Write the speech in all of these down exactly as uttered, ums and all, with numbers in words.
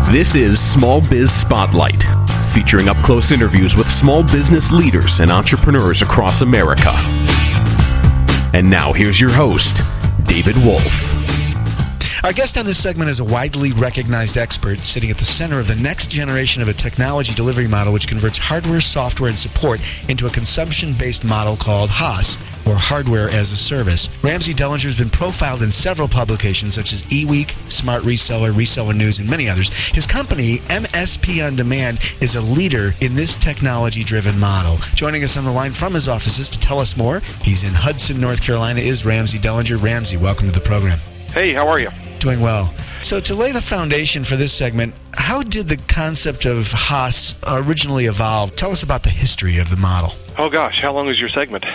This is Small Biz Spotlight, featuring up-close interviews with small business leaders and entrepreneurs across America. And now here's your host, David Wolf. Our guest on this segment is a widely recognized expert sitting at the center of the next generation of a technology delivery model which converts hardware, software, and support into a consumption-based model called HaaS, or Hardware as a Service. Ramsey Dellinger has been profiled in several publications such as eWeek, Smart Reseller, Reseller News, and many others. His company, M S P On Demand, is a leader in this technology-driven model. Joining us on the line from his offices to tell us more, he's in Hudson, North Carolina, is Ramsey Dellinger. Ramsey, welcome to the program. Hey, how are you? Doing well. So to lay the foundation for this segment, how did the concept of HaaS originally evolve? Tell us about the history of the model. Oh gosh, how long is your segment?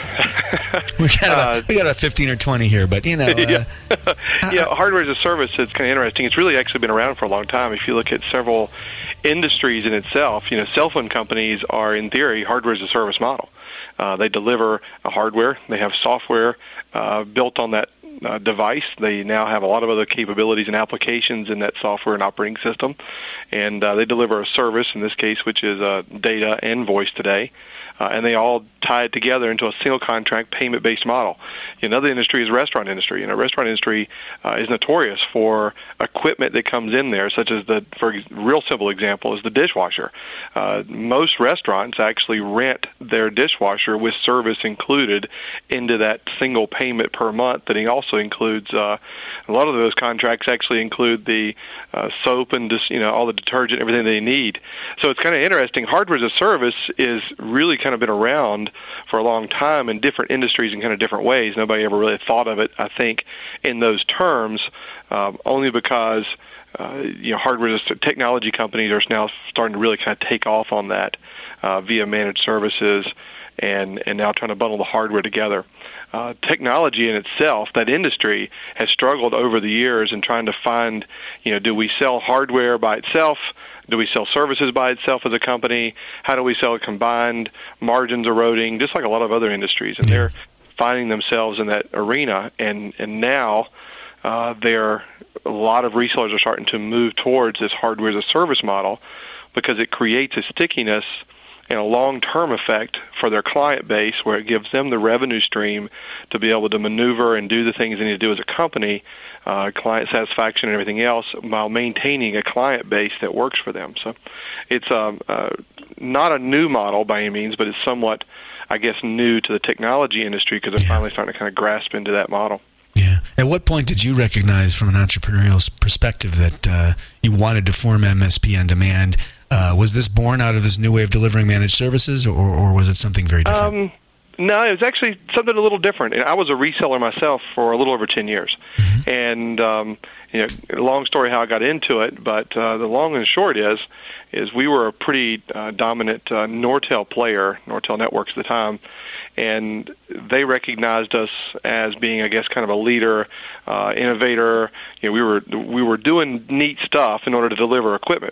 we got about, uh, we got about fifteen or twenty here, but you know. Uh, yeah, yeah hardware as a service is kind of interesting. It's really actually been around for a long time. If you look at several industries in itself, you know, cell phone companies are in theory hardware as a service model. Uh, they deliver a hardware, they have software uh, built on that Uh, device. They now have a lot of other capabilities and applications in that software and operating system, and uh, they deliver a service, in this case, which is uh, data and voice today, uh, and they all tie it together into a single contract payment-based model. Another industry is the restaurant industry. You know, restaurant industry uh, is notorious for equipment that comes in there, such as the, for a real simple example, is the dishwasher. Uh, most restaurants actually rent their dishwasher with service included into that single payment per month that he also includes uh, a lot of those contracts actually include the uh, soap and just, you know, all the detergent, everything they need. So it's kind of interesting. Hardware as a service is really kind of been around for a long time in different industries in kind of different ways. Nobody ever really thought of it, I think, in those terms, um, only because uh, you know, hardware as technology companies are now starting to really kind of take off on that uh, via managed services and, and now trying to bundle the hardware together. Uh, technology in itself, that industry has struggled over the years in trying to find, you know, do we sell hardware by itself? Do we sell services by itself as a company? How do we sell it combined? Margins eroding, just like a lot of other industries. And they're finding themselves in that arena. And, and now uh, there a lot of resellers are starting to move towards this hardware as a service model because it creates a stickiness and a long-term effect for their client base where it gives them the revenue stream to be able to maneuver and do the things they need to do as a company, uh, client satisfaction and everything else, while maintaining a client base that works for them. So it's um, uh, not a new model by any means, but it's somewhat, I guess, new to the technology industry because they're yeah. finally starting to kind of grasp into that model. Yeah. At what point did you recognize from an entrepreneurial perspective that uh, you wanted to form M S P On Demand? Uh, was this born out of this new way of delivering managed services, or, or was it something very different? Um, no, it was actually something a little different. I was a reseller myself for a little over ten years. Mm-hmm. And, um, you know, long story how I got into it, but uh, the long and short is, is we were a pretty uh, dominant uh, Nortel player, Nortel Networks at the time, and they recognized us as being, I guess, kind of a leader, uh, innovator. You know, we were we were doing neat stuff in order to deliver equipment.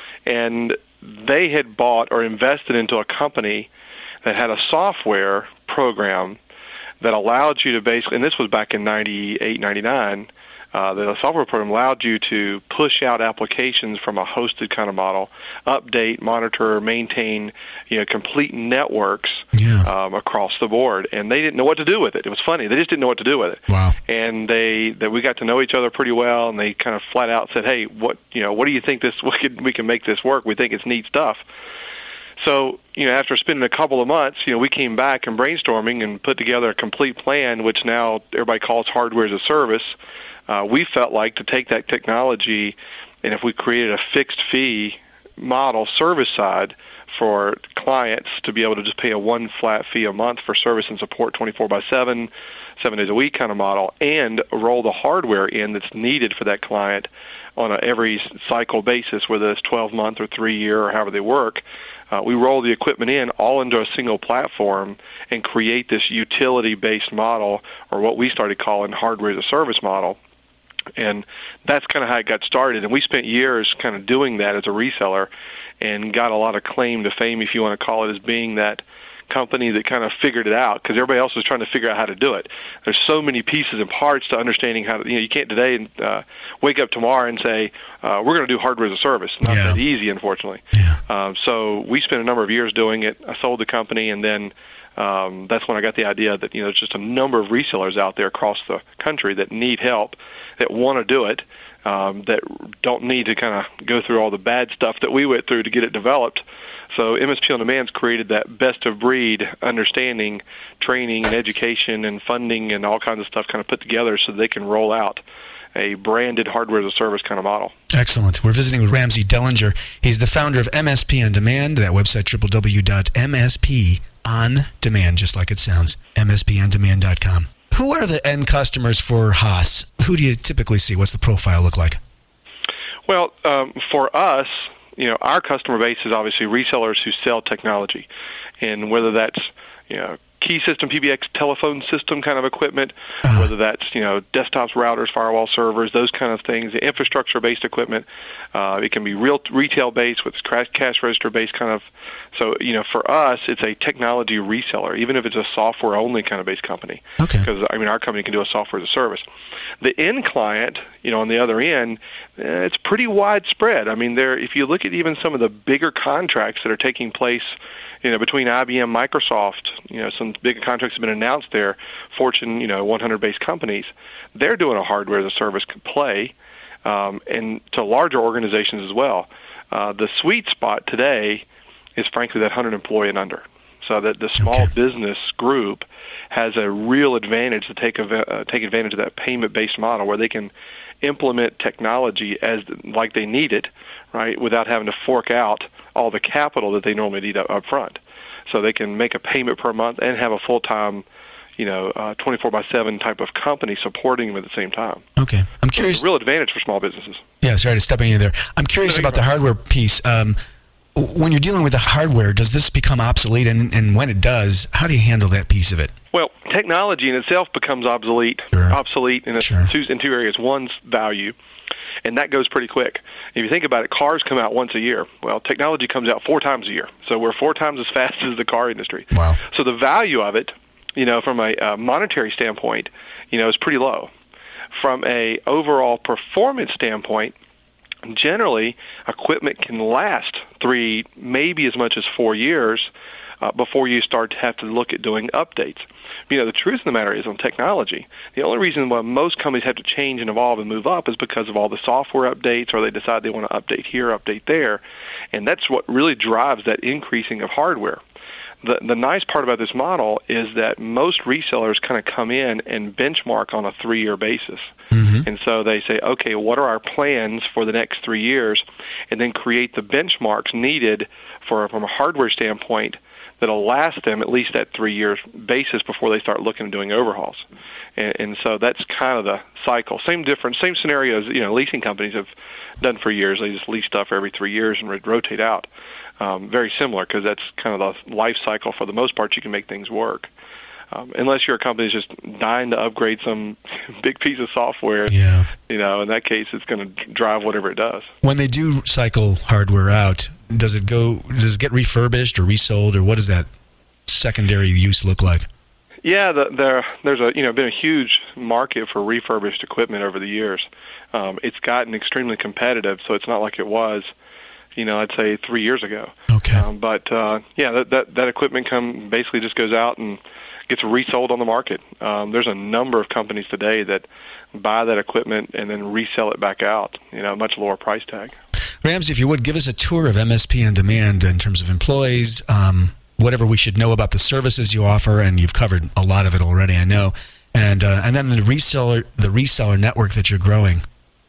And they had bought or invested into a company that had a software program that allowed you to basically, and this was back in ninety-eight, ninety-nine, uh, the software program allowed you to push out applications from a hosted kind of model, update, monitor, maintain, you know, complete networks yeah. um, across the board. And they didn't know what to do with it. It was funny. They just didn't know what to do with it. Wow. And they, that we got to know each other pretty well, and they kind of flat out said, hey, what, you know, what do you think this, we can, we can make this work? We think it's neat stuff. So, you know, after spending a couple of months, you know, we came back and brainstorming and put together a complete plan, which now everybody calls hardware as a service. Uh, we felt like to take that technology, and if we created a fixed fee model service side for clients to be able to just pay a one flat fee a month for service and support twenty-four by seven, seven days a week kind of model, and roll the hardware in that's needed for that client on a every cycle basis, whether it's twelve month or three year or however they work. Uh, we roll the equipment in all into a single platform and create this utility-based model, or what we started calling hardware as a service model. And that's kind of how it got started. And we spent years kind of doing that as a reseller and got a lot of claim to fame, if you want to call it, as being that company that kind of figured it out because everybody else was trying to figure out how to do it. There's so many pieces and parts to understanding how to, you know, you can't today uh, wake up tomorrow and say, uh, we're going to do hardware as a service. Not yeah. that easy, unfortunately. Yeah. Um, so we spent a number of years doing it. I sold the company, and then um, that's when I got the idea that, you know, there's just a number of resellers out there across the country that need help, that want to do it, um, that don't need to kind of go through all the bad stuff that we went through to get it developed. So M S P On Demand's created that best-of-breed understanding, training, and education, and funding, and all kinds of stuff kind of put together so they can roll out a branded hardware-as-a-service kind of model. Excellent. We're visiting with Ramsey Dellinger. He's the founder of M S P On Demand, that website, w w w dot m s p on demand, just like it sounds, m s p on demand dot com. Who are the end customers for Haas? Who do you typically see? What's the profile look like? Well, um, for us, you know, our customer base is obviously resellers who sell technology, and whether that's, you know, key system, P B X telephone system kind of equipment, uh-huh. whether that's, you know, desktops, routers, firewall servers, those kind of things, the infrastructure-based equipment. Uh, it can be real retail-based with cash register-based kind of. So, you know, for us, it's a technology reseller, even if it's a software-only kind of based company. Okay. Because, I mean, our company can do a software as a service. The end client, you know, on the other end, eh, it's pretty widespread. I mean, there, if you look at even some of the bigger contracts that are taking place, you know, between I B M, Microsoft, you know, some big contracts have been announced there, Fortune, you know, one hundred based companies, they're doing a hardware as a service play, um, and to larger organizations as well. Uh, the sweet spot today is frankly that one hundred employee and under. So that the small okay. business group has a real advantage to take a, uh, take advantage of that payment-based model where they can implement technology as like they need it, right, without having to fork out all the capital that they normally need up, up front. So they can make a payment per month and have a full-time, you know, uh, twenty-four by seven type of company supporting them at the same time. Okay. I'm curious. So it's a real advantage for small businesses. Yeah, sorry to step in there. I'm curious about the hardware piece. Um, when you're dealing with the hardware, does this become obsolete? And, and when it does, how do you handle that piece of it? Well, technology in itself becomes obsolete. Sure. Obsolete in, a, sure. two, in two areas. One's value, and that goes pretty quick. If you think about it, cars come out once a year. Well, technology comes out four times a year. So we're four times as fast as the car industry. Wow. So the value of it, you know, from a uh, monetary standpoint, you know, is pretty low. From a overall performance standpoint, generally, equipment can last three, maybe as much as four years uh, before you start to have to look at doing updates. You know, the truth of the matter is on technology, the only reason why most companies have to change and evolve and move up is because of all the software updates, or they decide they want to update here, update there, and that's what really drives that increasing of hardware. The, the nice part about this model is that most resellers kind of come in and benchmark on a three-year basis. Mm-hmm. And so they say, okay, what are our plans for the next three years? And then create the benchmarks needed for from a hardware standpoint that'll last them at least that three-year basis before they start looking at doing overhauls. And, and so that's kind of the cycle. Same difference, same scenarios, you know, leasing companies have done for years. They just lease stuff every three years and rotate out. Um, very similar, because that's kind of the life cycle. For the most part, you can make things work. Um, unless you're a company that's just dying to upgrade some big piece of software, yeah. you know, in that case, it's going to drive whatever it does. When they do cycle hardware out, does it go? Does it get refurbished or resold, or what does that secondary use look like? Yeah, the, there, there's a you know been a huge market for refurbished equipment over the years. Um, it's gotten extremely competitive, so it's not like it was, you know, I'd say three years ago. Okay. Um, but uh, yeah, that, that that equipment come basically just goes out and gets resold on the market. Um, there's a number of companies today that buy that equipment and then resell it back out, you know, much lower price tag. Ramsey, if you would, give us a tour of M S P On Demand in terms of employees, um, whatever we should know about the services you offer, and you've covered a lot of it already, I know, and uh, and then the reseller the reseller network that you're growing.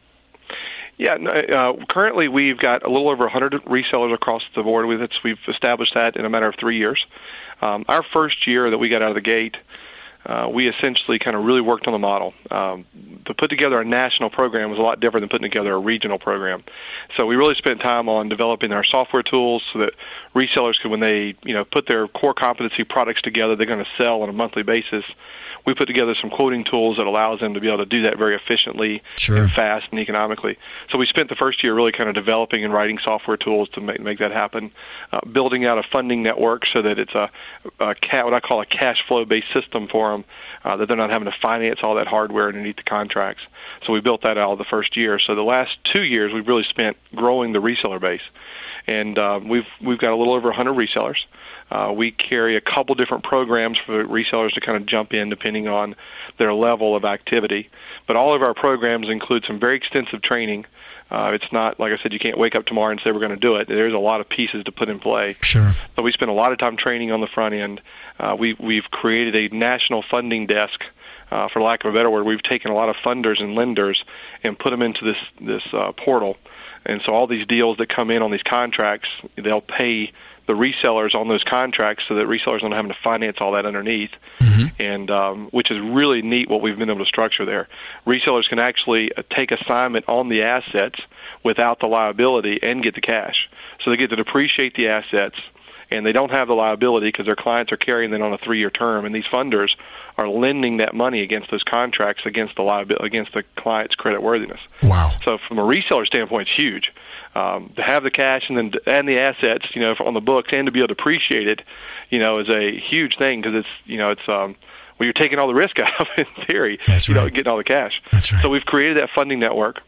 Yeah, uh, currently we've got a little over one hundred resellers across the board. We've, we've established that in a matter of three years. Um, our first year that we got out of the gate, uh, we essentially kind of really worked on the model. Um, to put together a national program was a lot different than putting together a regional program. So we really spent time on developing our software tools so that resellers could, when they you know put their core competency products together, they're going to sell on a monthly basis. We put together some quoting tools that allows them to be able to do that very efficiently sure. and fast and economically. So we spent the first year really kind of developing and writing software tools to make, make that happen, uh, building out a funding network so that it's a, a ca- what I call a cash flow-based system for them, uh, that they're not having to finance all that hardware underneath the contracts. So we built that out the first year. So the last two years we've really spent growing the reseller base. And uh, we've we've got a little over one hundred resellers. Uh, we carry a couple different programs for resellers to kind of jump in depending on their level of activity. But all of our programs include some very extensive training. Uh, it's not, like I said, you can't wake up tomorrow and say we're going to do it. There's a lot of pieces to put in play. Sure. So we spend a lot of time training on the front end. Uh, we, we've created a national funding desk. Uh, for lack of a better word, we've taken a lot of funders and lenders and put them into this, this uh, portal. And so all these deals that come in on these contracts, they'll pay the resellers on those contracts so that resellers don't have to finance all that underneath, mm-hmm. and um, which is really neat what we've been able to structure there. Resellers can actually take assignment on the assets without the liability and get the cash. So they get to depreciate the assets, and they don't have the liability because their clients are carrying them on a three-year term, and these funders are lending that money against those contracts against the liability, against the client's credit worthiness. Wow. So from a reseller standpoint, it's huge. Um, to have the cash and then and the assets, you know, on the books, and to be able to depreciate it, you know, is a huge thing because it's, you know, it's um, well, you're taking all the risk out of it in theory. That's you right. know, getting all the cash. That's right. So we've created that funding network,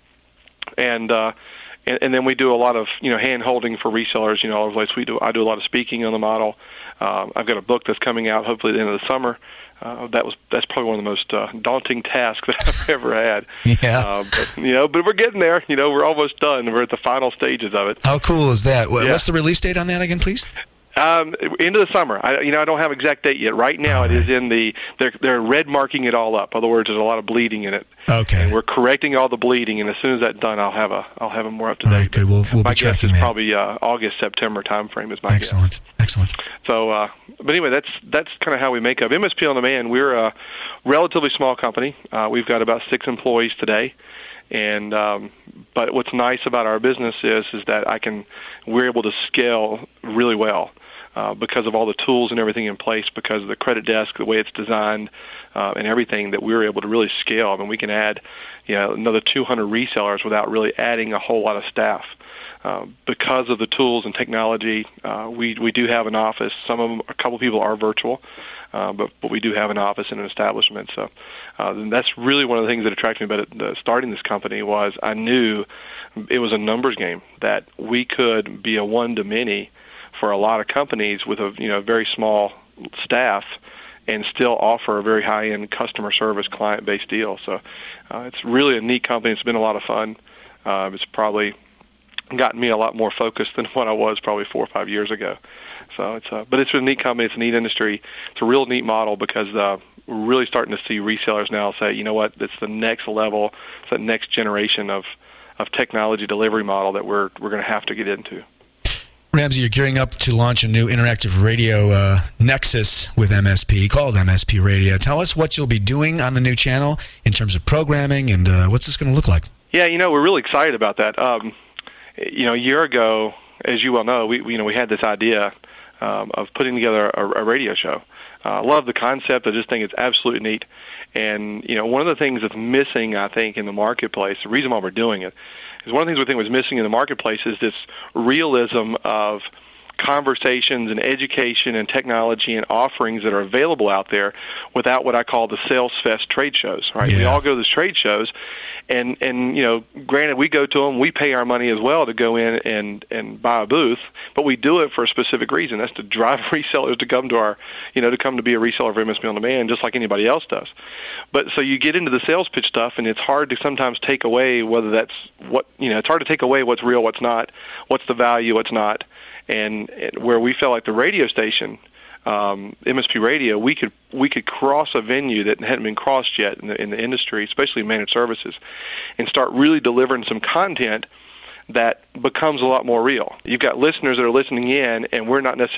and uh, and, and then we do a lot of you know hand holding for resellers. You know, like we do. I do a lot of speaking on the model. Um, I've got a book that's coming out hopefully at the end of the summer. Uh, that was that's probably one of the most uh, daunting tasks that I've ever had. Yeah. Uh, but, you know, but we're getting there. You know, we're almost done. We're at the final stages of it. How cool is that? Yeah. What's the release date on that again, please? Um, into the summer. I, you know, I don't have exact date yet. Right now, right. It is in the. They're they're red marking it all up. In other words, there's a lot of bleeding in it. Okay. And we're correcting all the bleeding, and as soon as that's done, I'll have a I'll have it more up to date. All right, good. We'll, we'll my be guess tracking is that. probably uh, August September timeframe is my Excellent. guess. Excellent. So, uh, but anyway, that's that's kind of how we make up M S P On Demand. We're a relatively small company. Uh, we've got about six employees today. And um, but what's nice about our business is is that I can we're able to scale really well uh, because of all the tools and everything in place, because of the credit desk, the way it's designed, uh, and everything, that we're able to really scale. I mean, we can add you know another two hundred resellers without really adding a whole lot of staff. Uh, because of the tools and technology, uh, we we do have an office. Some of them, a couple people are virtual, uh, but but we do have an office and an establishment. So uh, and that's really one of the things that attracted me about it, uh, starting this company was I knew it was a numbers game, that we could be a one to many for a lot of companies with a you know very small staff and still offer a very high end customer service client based deal. So uh, it's really a neat company. It's been a lot of fun. Uh, it's probably gotten me a lot more focused than what I was probably four or five years ago. So it's a, but it's a neat company. It's a neat industry. It's a real neat model because uh, we're really starting to see resellers now say, you know what, it's the next level, it's the next generation of, of technology delivery model that we're we're going to have to get into. Ramsey, you're gearing up to launch a new interactive radio uh, nexus with M S P called M S P Radio. Tell us what you'll be doing on the new channel in terms of programming, and uh, what's this going to look like? Yeah, you know, we're really excited about that. Um, You know, a year ago, as you well know, we, we you know we had this idea um, of putting together a, a radio show. I uh, love the concept. I just think it's absolutely neat. And you know, one of the things that's missing, I think, in the marketplace, the reason why we're doing it, is one of the things we think was missing in the marketplace is this realism of conversations and education and technology and offerings that are available out there without what I call the sales fest trade shows, right? Yeah. We all go to these trade shows, and, and, you know, granted, we go to them, we pay our money as well to go in and, and buy a booth, but we do it for a specific reason. That's to drive resellers to come to our, you know, to come to be a reseller of M S P On Demand, just like anybody else does. But so you get into the sales pitch stuff, and it's hard to sometimes take away whether that's what, you know, it's hard to take away what's real, what's not, what's the value, what's not. And where we felt like the radio station, um, M S P Radio, we could we could cross a venue that hadn't been crossed yet in the, in the industry, especially managed services, and start really delivering some content that becomes a lot more real. You've got listeners that are listening in, and we're not necessarily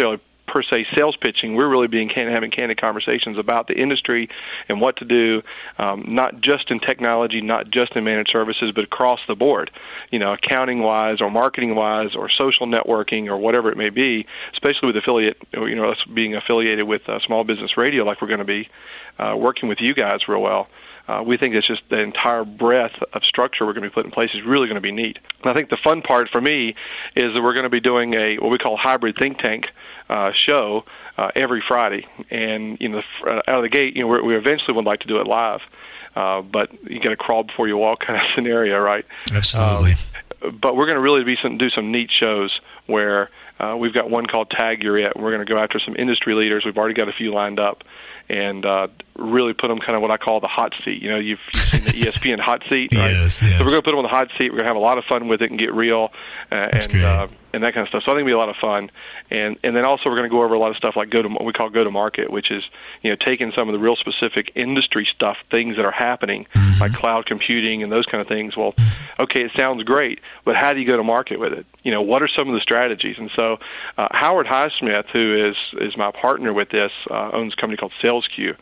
per se sales pitching. We're really being can, having candid conversations about the industry and what to do, um, not just in technology, not just in managed services, but across the board, you know, accounting-wise or marketing-wise or social networking or whatever it may be, especially with affiliate, you know, us being affiliated with uh, Small Business Radio like we're going to be, uh, working with you guys real well. Uh, we think it's just the entire breadth of structure we're going to be putting in place is really going to be neat. And I think the fun part for me is that we're going to be doing a what we call hybrid think tank uh, show uh, every Friday. And you know, out of the gate, you know, we're, we eventually would like to do it live, uh, but you got to crawl before you walk kind of scenario, right? Absolutely. Um, but we're going to really be some, do some neat shows where uh, we've got one called Tag You're It. We're going to go after some industry leaders. We've already got a few lined up. And uh, really put them kind of what I call the hot seat. You know, you've, you've seen the E S P N hot seat, right? Yes, yes. So we're going to put them on the hot seat. We're going to have a lot of fun with it and get real, uh, and uh, and that kind of stuff. So I think it'll be a lot of fun. And and then also we're going to go over a lot of stuff like go to what we call go to market, which is you know taking some of the real specific industry stuff, things that are happening, mm-hmm. like cloud computing and those kind of things. Well, okay, it sounds great, but how do you go to market with it? You know, what are some of the strategies? And so uh, Howard Highsmith, who is is my partner with this, uh, owns a company called SalesQ.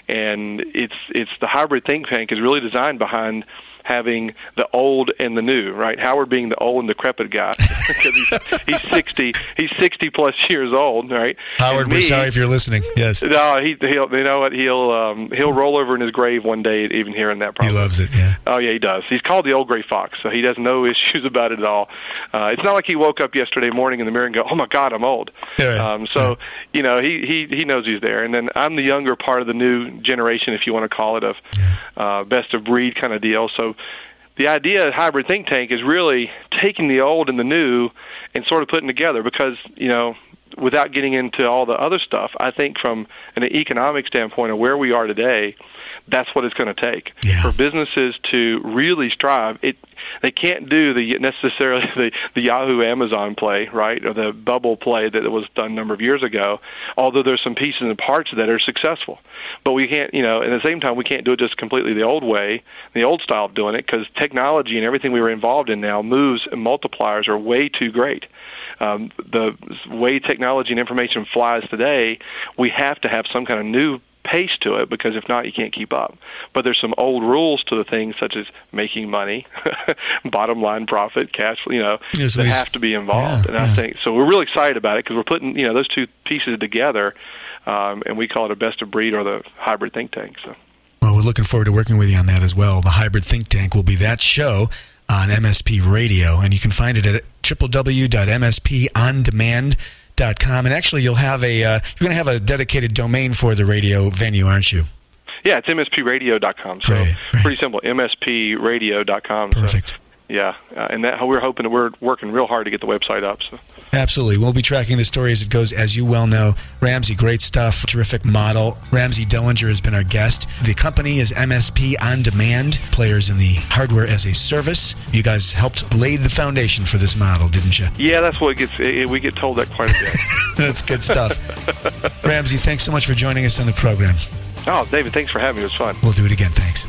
And it's it's the hybrid think tank is really designed behind having the old and the new, right? Howard being the old and decrepit guy because he's, he's sixty, he's sixty plus years old, right? Howard, me, we're sorry if you're listening. Yes. No, he he'll you know what he'll um, he'll roll over in his grave one day even hearing that. Problem. He loves it. Yeah. Oh yeah, he does. He's called the old gray fox, so he has no issues about it at all. Uh, it's not like he woke up yesterday morning in the mirror and go, "Oh my God, I'm old." Yeah, right. um, so yeah. you know he, he he knows he's there, and then I'm the younger part of the new generation, if you want to call it, of yeah. uh, best of breed kind of deal. So. The idea of hybrid think tank is really taking the old and the new and sort of putting together because, you know, without getting into all the other stuff, I think from an economic standpoint of where we are today, that's what it's going to take. Yeah. For businesses to really strive. It they can't do the necessarily the, the Yahoo Amazon play, right, or the bubble play that was done a number of years ago, although there's some pieces and parts that are successful. But we can't, you know, at the same time, we can't do it just completely the old way, the old style of doing it, because technology and everything we were involved in now moves and multipliers are way too great. Um, the way technology and information flies today, we have to have some kind of new pace to it because if not, you can't keep up. But there's some old rules to the things such as making money, bottom line profit, cash, you know, yes, that have to be involved. Yeah, and yeah. I think so. We're really excited about it because we're putting you know those two pieces together, um, and we call it a best of breed or the hybrid think tank. So. Well, we're looking forward to working with you on that as well. The hybrid think tank will be that show on M S P Radio, and you can find it at w w w dot m s p on demand dot com. And actually, you'll have a uh, you're going to have a dedicated domain for the radio venue, aren't you? Yeah, it's m s p radio dot com. So great, great. Pretty simple, m s p radio dot com. Perfect. So, yeah, uh, and that we're hoping that we're working real hard to get the website up. So. Absolutely. We'll be tracking the story as it goes, as you well know. Ramsey, great stuff. Terrific model. Ramsey Dellinger has been our guest. The company is M S P On Demand, players in the hardware as a service. You guys helped lay the foundation for this model, didn't you? Yeah, that's what gets. It, we get told that quite a bit. That's good stuff. Ramsey, thanks so much for joining us on the program. Oh, David, thanks for having me. It was fun. We'll do it again. Thanks.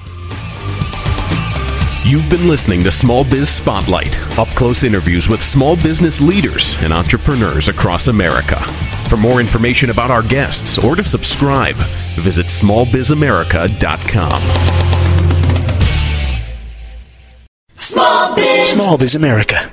You've been listening to Small Biz Spotlight, up-close interviews with small business leaders and entrepreneurs across America. For more information about our guests or to subscribe, visit small biz america dot com. Small Biz. Small Biz America.